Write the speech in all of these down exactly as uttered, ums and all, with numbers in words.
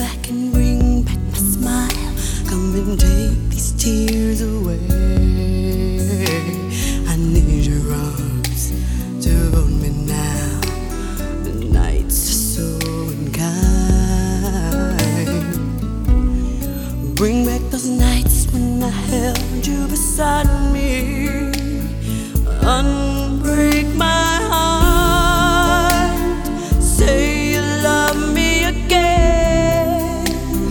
back and bring back my smile. Come and take these tears away. I need your arms to hold me now. The nights are so unkind. Bring back those nights when I held you beside me. Unbreak my heart. Say you love me again.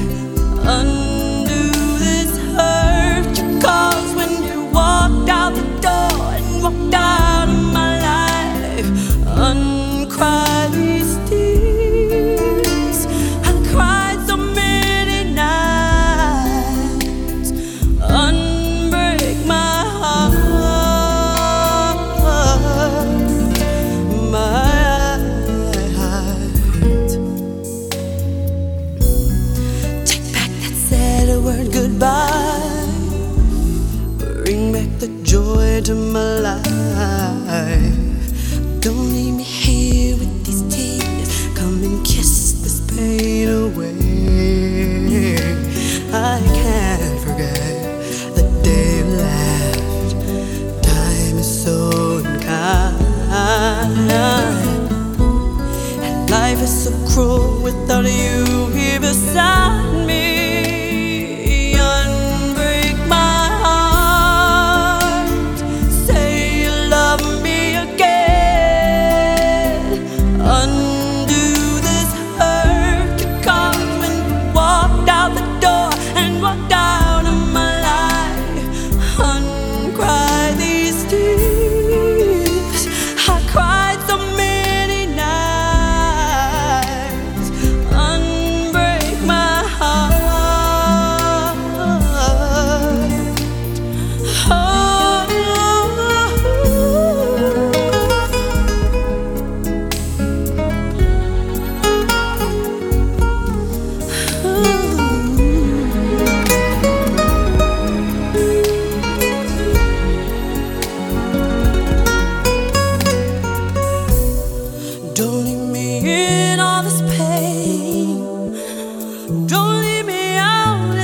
Undo this hurt you caused when you walked out the door and walked out of my life. Uncry these tears. I cried so many nights. Unbreak my heart. Word goodbye. Bring back the joy to my life. Don't leave me here with these tears. Come and kiss this pain away. I can't forget the day you left. Time is so unkind, and life is so cruel without you here beside me. Don't leave me in all this pain. Don't leave me out